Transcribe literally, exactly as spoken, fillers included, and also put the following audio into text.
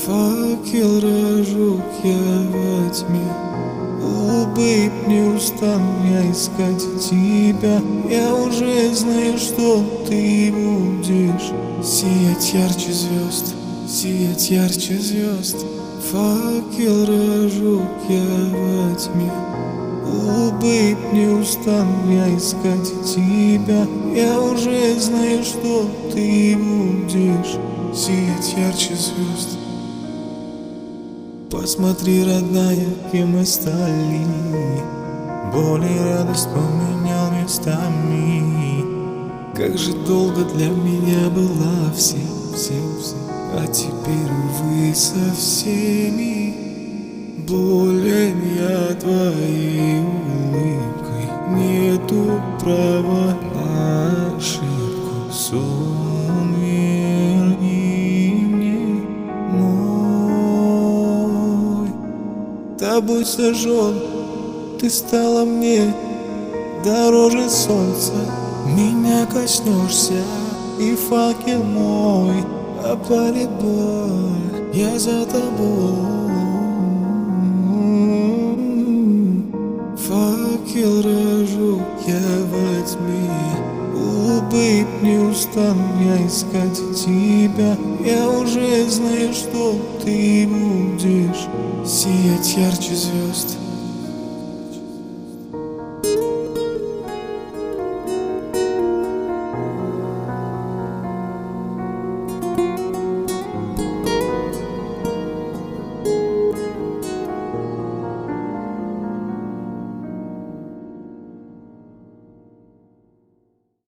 Факел разжег я во тьме. О, бэйб, не устану я искать тебя. Я уже знаю, что ты будешь сиять ярче звезд, сиять ярче звезд. Факел разжег я во тьме. О, бэйб, не устану я искать тебя. Я уже знаю, что ты будешь сиять ярче звезд. Посмотри, родная, кем мы стали. Боль и радость поменял местами. Как же долго для меня была всем, всем, всем. А теперь, увы, со всеми. Болен я твоей улыбкой. Нету права на ошибку. Сон верни мне мой. Тобой сожжен, ты стала мне дороже солнца. Меня коснешься, и факел мой опалит боль. Я за тобой. Факел разжег я во тьме. О, бэйб, не устану я искать тебя. Я уже знаю, что ты будешь сиять ярче звезд,